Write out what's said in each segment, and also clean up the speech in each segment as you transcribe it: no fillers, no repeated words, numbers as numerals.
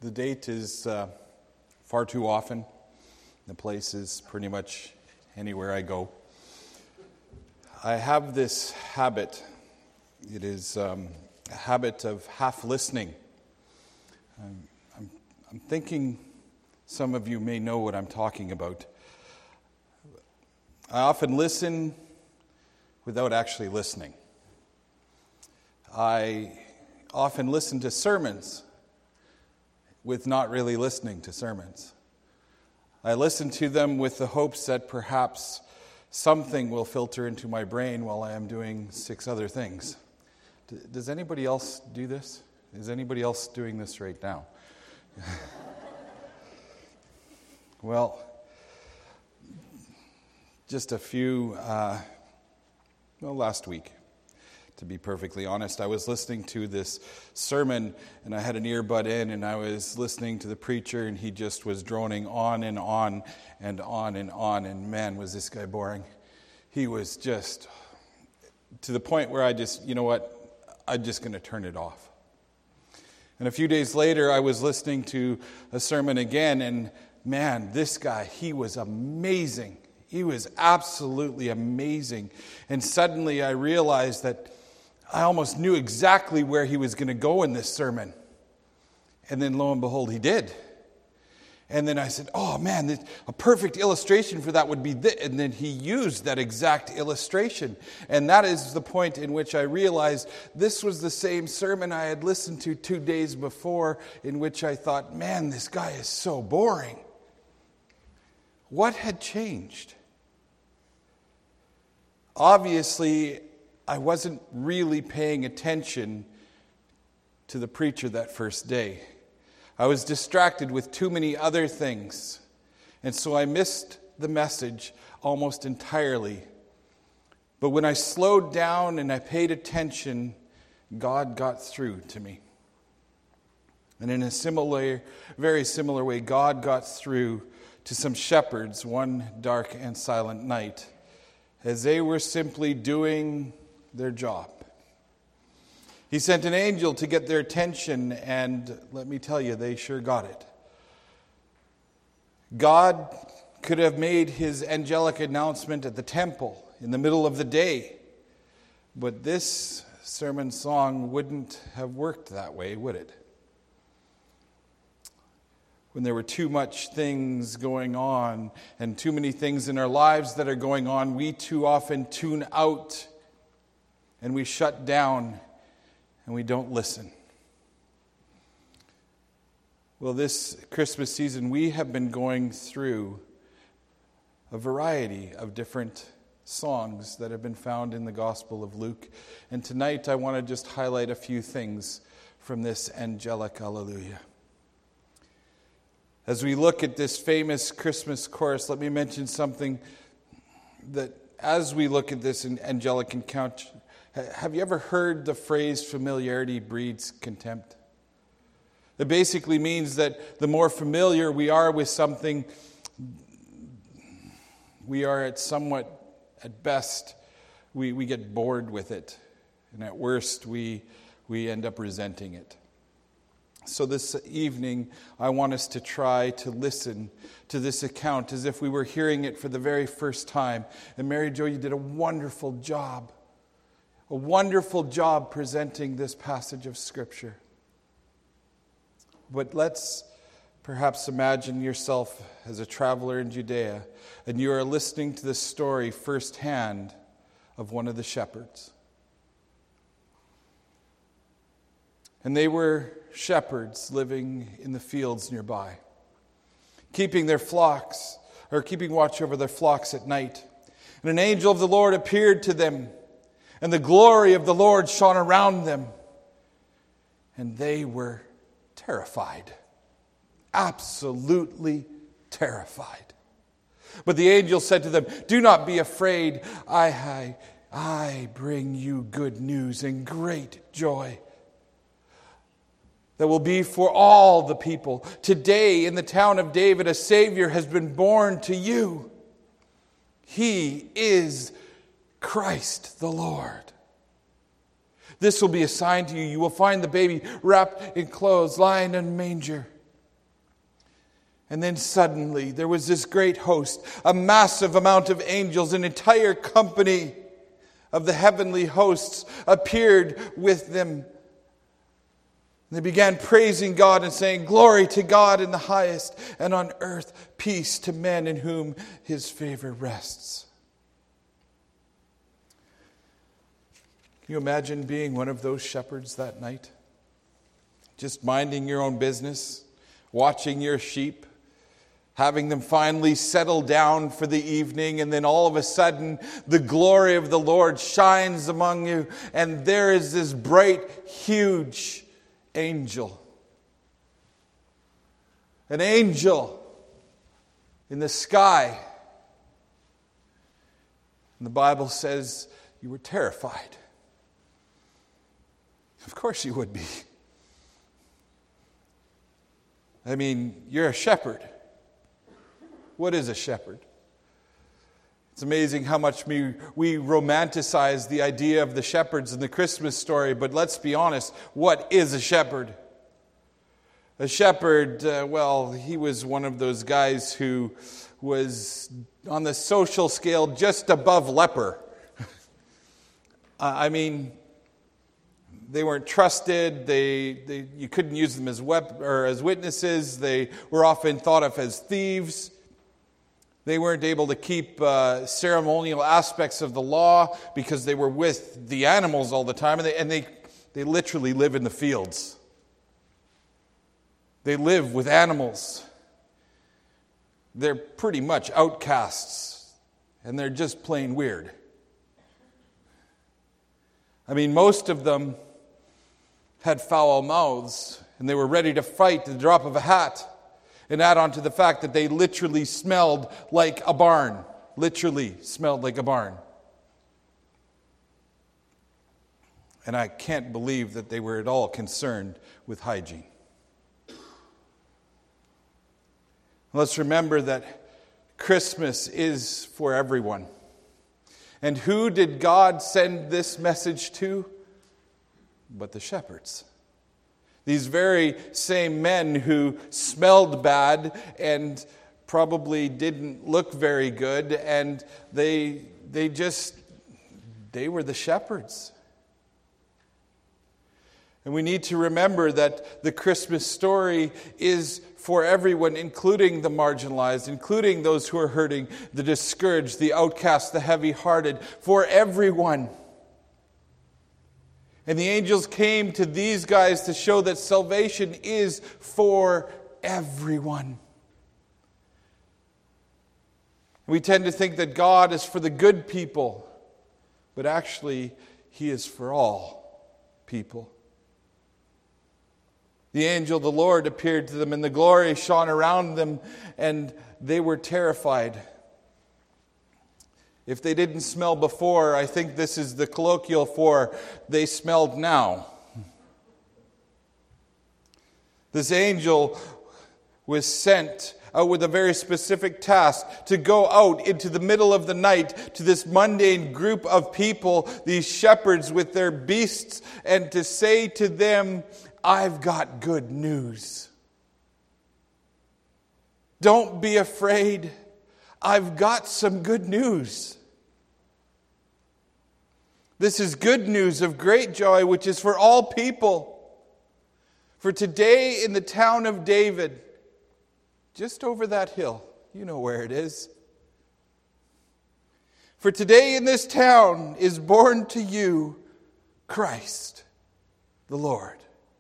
The date is far too often. The place is pretty much anywhere I go. I have this habit. It is a habit of half listening. I'm thinking some of you may know what I'm talking about. I often listen without actually listening. I often listen to sermons with not really listening to sermons. I listen to them with the hopes that perhaps something will filter into my brain while I am doing 6 other things. Does anybody else do this? Is anybody else doing this right now? Well, just a few, last week, to be perfectly honest, I was listening to this sermon and I had an earbud in and I was listening to the preacher and he just was droning on and on and on and on, and man, was this guy boring. He was just to the point where I'm just going to turn it off. And a few days later, I was listening to a sermon again, and man, this guy, he was amazing. He was absolutely amazing. And suddenly I realized that I almost knew exactly where he was going to go in this sermon. And then lo and behold, he did. And then I said, oh man, a perfect illustration for that would be this. And then he used that exact illustration. And that is the point in which I realized this was the same sermon I had listened to 2 days before, in which I thought, man, this guy is so boring. What had changed? Obviously, I wasn't really paying attention to the preacher that first day. I was distracted with too many other things. And so I missed the message almost entirely. But when I slowed down and I paid attention, God got through to me. And in a very similar way, God got through to some shepherds one dark and silent night as they were simply doing their job. He sent an angel to get their attention, and let me tell you, they sure got it. God could have made his angelic announcement at the temple in the middle of the day, but this sermon song wouldn't have worked that way, would it? When there were too much things going on and too many things in our lives that are going on, we too often tune out and we shut down and we don't listen. Well, this Christmas season, we have been going through a variety of different songs that have been found in the Gospel of Luke. And tonight I want to just highlight a few things from this angelic Alleluia. As we look at this famous Christmas chorus, let me mention something that as we look at this angelic encounter, have you ever heard the phrase familiarity breeds contempt? It basically means that the more familiar we are with something, we are at best, we get bored with it. And at worst, we end up resenting it. So this evening, I want us to try to listen to this account as if we were hearing it for the very first time. And Mary Jo, you did a wonderful job presenting this passage of Scripture. But let's perhaps imagine yourself as a traveler in Judea, and you are listening to the story firsthand of one of the shepherds. And they were shepherds living in the fields nearby, keeping watch over their flocks at night. And an angel of the Lord appeared to them, and the glory of the Lord shone around them. And they were terrified, absolutely terrified. But the angel said to them, "Do not be afraid. I bring you good news and great joy that will be for all the people. Today in the town of David, a Savior has been born to you. He is Christ the Lord. This will be a sign to you. You will find the baby wrapped in clothes, lying in a manger." And then suddenly there was this great host, a massive amount of angels, an entire company of the heavenly hosts appeared with them. They began praising God and saying, "Glory to God in the highest, and on earth peace to men in whom his favor rests." Can you imagine being one of those shepherds that night? Just minding your own business, watching your sheep, having them finally settle down for the evening, and then all of a sudden the glory of the Lord shines among you, and there is this bright, huge angel. An angel in the sky. And the Bible says you were terrified. Of course you would be. I mean, you're a shepherd. What is a shepherd? It's amazing how much we romanticize the idea of the shepherds in the Christmas story, but let's be honest, what is a shepherd? A shepherd, he was one of those guys who was on the social scale just above leper. They weren't trusted. You couldn't use them as witnesses. They were often thought of as thieves. They weren't able to keep ceremonial aspects of the law because they were with the animals all the time, and they literally live in the fields. They live with animals. They're pretty much outcasts, and they're just plain weird. Most of them had foul mouths, and they were ready to fight at the drop of a hat. And add on to the fact that they literally smelled like a barn. Literally smelled like a barn. And I can't believe that they were at all concerned with hygiene. Let's remember that Christmas is for everyone. And who did God send this message to? But the shepherds. These very same men who smelled bad and probably didn't look very good, and they were the shepherds. And we need to remember that the Christmas story is for everyone, including the marginalized, including those who are hurting, the discouraged, the outcast, the heavy-hearted, for everyone. And the angels came to these guys to show that salvation is for everyone. We tend to think that God is for the good people, but actually, He is for all people. The angel of the Lord appeared to them, and the glory shone around them, and they were terrified. If they didn't smell before, I think this is the colloquial for they smelled now. This angel was sent out with a very specific task to go out into the middle of the night to this mundane group of people, these shepherds with their beasts, and to say to them, "I've got good news. Don't be afraid. I've got some good news. This is good news of great joy, which is for all people. For today in the town of David, just over that hill, you know where it is. For today in this town is born to you Christ the Lord."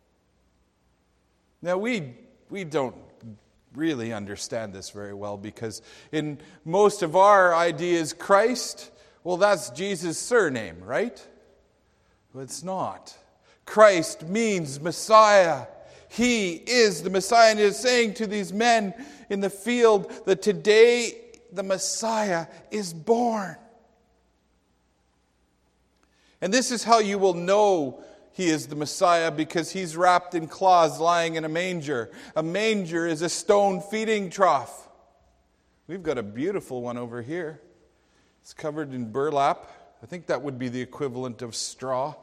Now we don't really understand this very well, because in most of our ideas, Christ, well, that's Jesus' surname, right? But it's not. Christ means Messiah. He is the Messiah, and He is saying to these men in the field that today the Messiah is born. And this is how you will know He is the Messiah, because He's wrapped in cloths lying in a manger. A manger is a stone feeding trough. We've got a beautiful one over here. It's covered in burlap. I think that would be the equivalent of straw.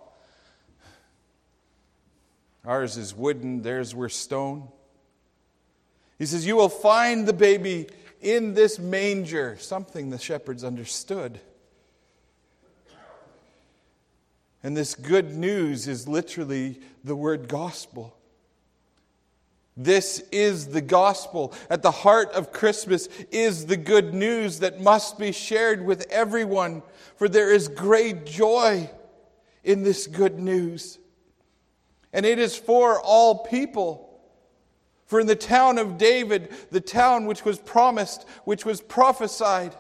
Ours is wooden, theirs were stone. He says, you will find the baby in this manger, something the shepherds understood. And this good news is literally the word gospel. This is the gospel. At the heart of Christmas is the good news that must be shared with everyone, for there is great joy in this good news. And it is for all people. For in the town of David, the town which was promised, which was prophesied,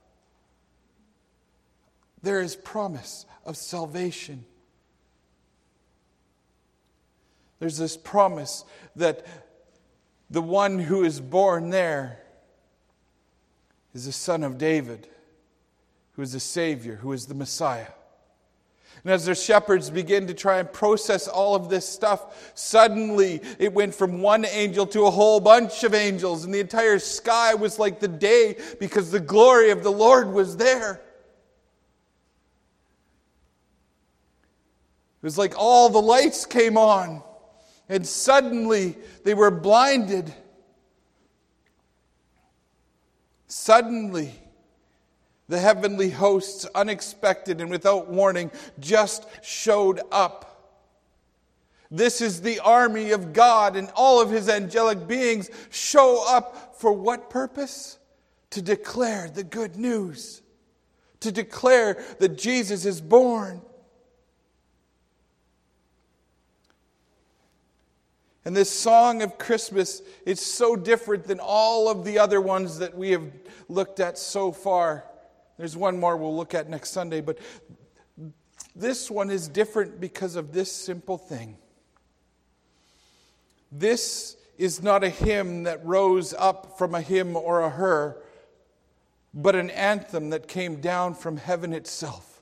there is promise of salvation. There's this promise that the one who is born there is the Son of David, who is the Savior, who is the Messiah. And as the shepherds begin to try and process all of this stuff, suddenly it went from one angel to a whole bunch of angels, and the entire sky was like the day because the glory of the Lord was there. It was like all the lights came on. And suddenly they were blinded. Suddenly, the heavenly hosts, unexpected and without warning, just showed up. This is the army of God, and all of His angelic beings show up for what purpose? To declare the good news. To declare that Jesus is born. And this song of Christmas is so different than all of the other ones that we have looked at so far. There's one more we'll look at next Sunday, but this one is different because of this simple thing. This is not a hymn that rose up from a him or a her, but an anthem that came down from heaven itself.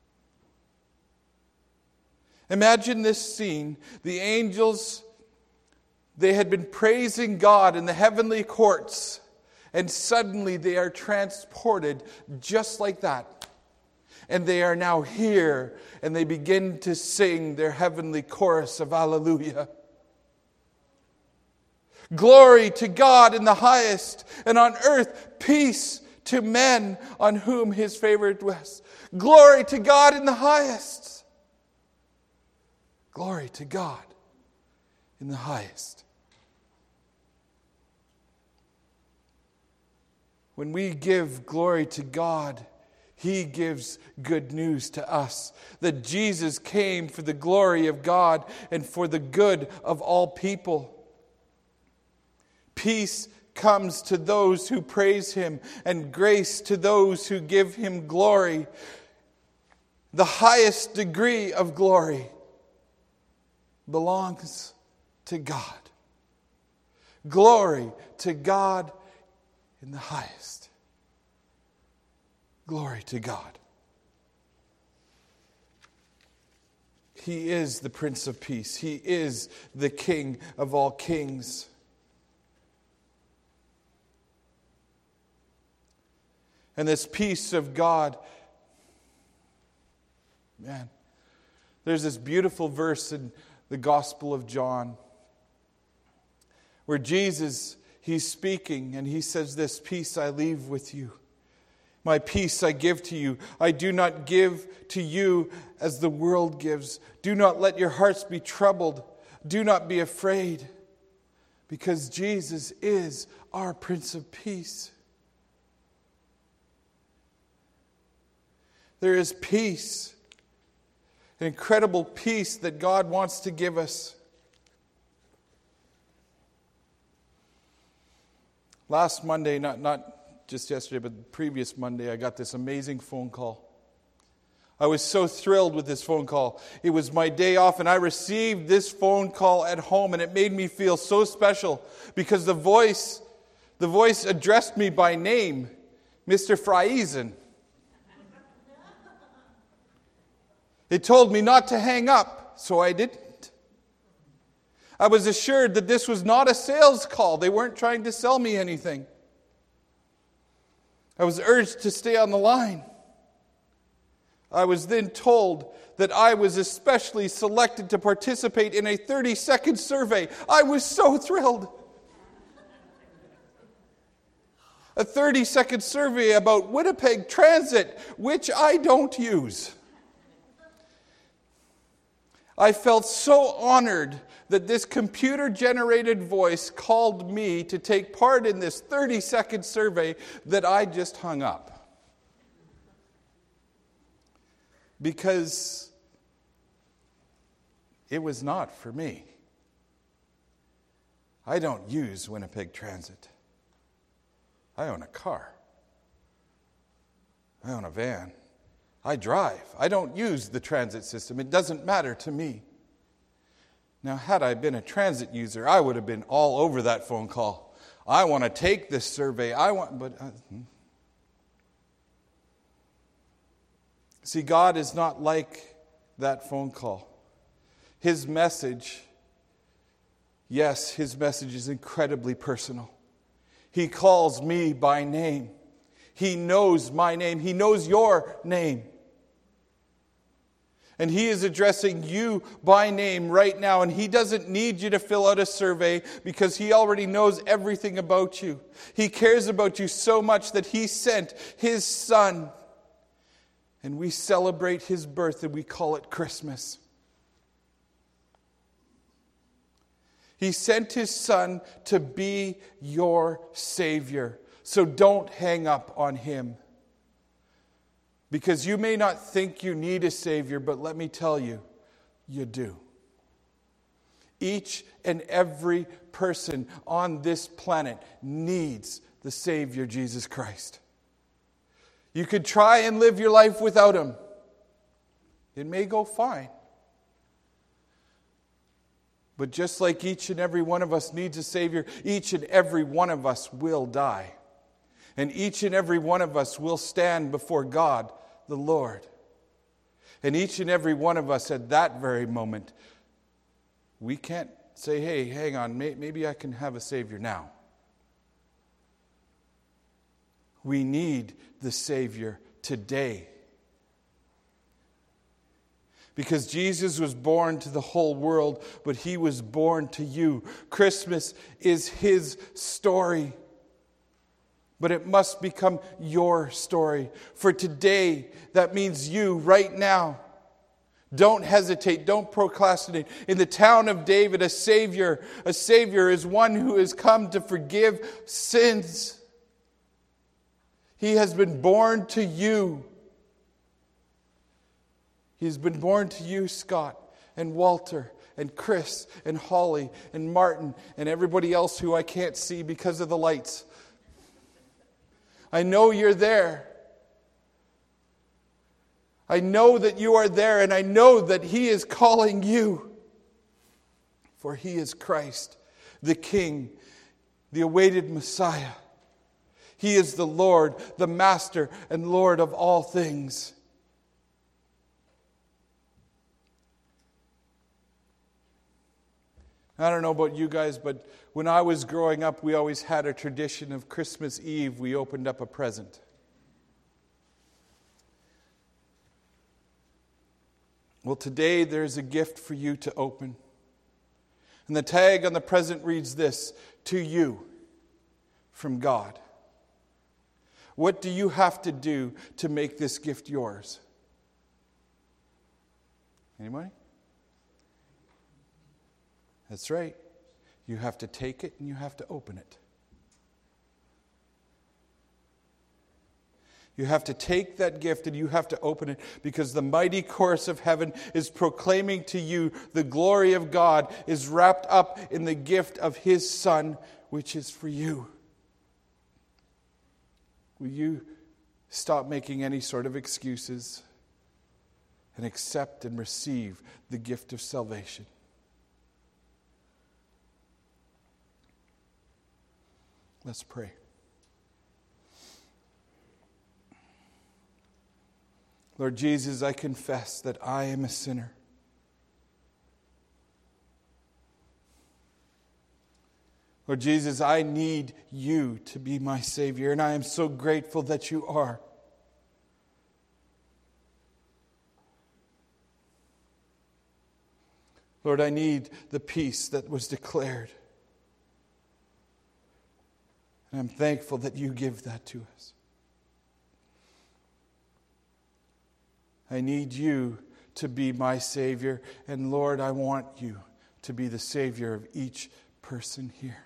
Imagine this scene. The angels, they had been praising God in the heavenly courts, and suddenly they are transported just like that. And they are now here, and they begin to sing their heavenly chorus of Alleluia. Glory to God in the highest, and on earth peace to men on whom His favor dwells. Glory to God in the highest. Glory to God in the highest. When we give glory to God, He gives good news to us. That Jesus came for the glory of God and for the good of all people. Peace comes to those who praise Him, and grace to those who give Him glory. The highest degree of glory belongs to God. Glory to God in the highest. Glory to God. He is the Prince of Peace. He is the King of all kings. And this peace of God, man, there's this beautiful verse in the Gospel of John where Jesus, He's speaking and He says this, peace I leave with you. My peace I give to you. I do not give to you as the world gives. Do not let your hearts be troubled. Do not be afraid. Because Jesus is our Prince of Peace. There is peace. An incredible peace that God wants to give us. Last Monday, not just yesterday, but the previous Monday, I got this amazing phone call. I was so thrilled with this phone call. It was my day off, and I received this phone call at home, and it made me feel so special because the voice addressed me by name, Mr. Friesen. It told me not to hang up, so I didn't. I was assured that this was not a sales call. They weren't trying to sell me anything. I was urged to stay on the line. I was then told that I was especially selected to participate in a 30-second survey. I was so thrilled. A 30-second survey about Winnipeg Transit, which I don't use. I felt so honored that this computer-generated voice called me to take part in this 30-second survey that I just hung up. Because it was not for me. I don't use Winnipeg Transit. I own a car. I own a van. I drive. I don't use the transit system. It doesn't matter to me. Now, had I been a transit user, I would have been all over that phone call. I want to take this survey. See, God is not like that phone call. His message, yes, His message is incredibly personal. He calls me by name. He knows my name. He knows your name. And He is addressing you by name right now. And He doesn't need you to fill out a survey because He already knows everything about you. He cares about you so much that He sent His Son. And we celebrate His birth and we call it Christmas. He sent His Son to be your Savior. So don't hang up on Him. Because you may not think you need a Savior, but let me tell you, you do. Each and every person on this planet needs the Savior, Jesus Christ. You could try and live your life without Him. It may go fine. But just like each and every one of us needs a Savior, each and every one of us will die. And each and every one of us will stand before God, the Lord. And each and every one of us at that very moment, we can't say, hey, hang on, maybe I can have a Savior now. We need the Savior today. Because Jesus was born to the whole world, but He was born to you. Christmas is His story. But it must become your story. For today, that means you right now. Don't hesitate. Don't procrastinate. In the town of David, a Savior is one who has come to forgive sins. He has been born to you. He's been born to you, Scott and Walter and Chris and Holly and Martin and everybody else who I can't see because of the lights. I know you're there. I know that you are there, and I know that He is calling you. For He is Christ, the King, the awaited Messiah. He is the Lord, the Master, and Lord of all things. I don't know about you guys, but when I was growing up, we always had a tradition of Christmas Eve, we opened up a present. Well, today there's a gift for you to open. And the tag on the present reads this: to you, from God. What do you have to do to make this gift yours? Anybody? That's right. You have to take it and you have to open it. You have to take that gift and you have to open it, because the mighty chorus of heaven is proclaiming to you the glory of God is wrapped up in the gift of His Son, which is for you. Will you stop making any sort of excuses and accept and receive the gift of salvation? Let's pray. Lord Jesus, I confess that I am a sinner. Lord Jesus, I need You to be my Savior, and I am so grateful that You are. Lord, I need the peace that was declared. And I'm thankful that you give that to us. I need you to be my Savior. And Lord, I want you to be the Savior of each person here.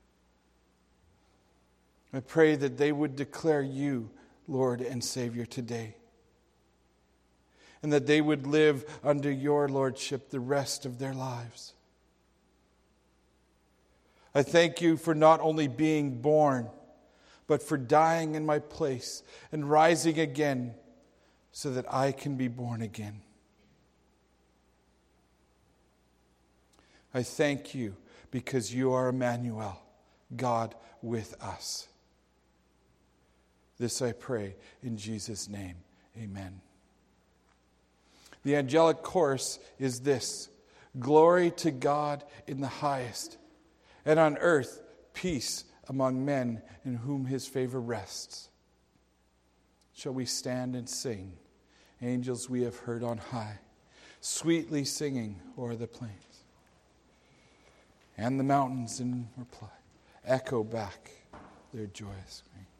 I pray that they would declare you Lord and Savior today. And that they would live under your lordship the rest of their lives. I thank you for not only being born, but for dying in my place and rising again so that I can be born again. I thank you because you are Emmanuel, God with us. This I pray in Jesus' name. Amen. The angelic chorus is this: glory to God in the highest, and on earth peace among men in whom his favor rests. Shall we stand and sing, angels we have heard on high, sweetly singing o'er the plains? And the mountains in reply echo back their joyous scream.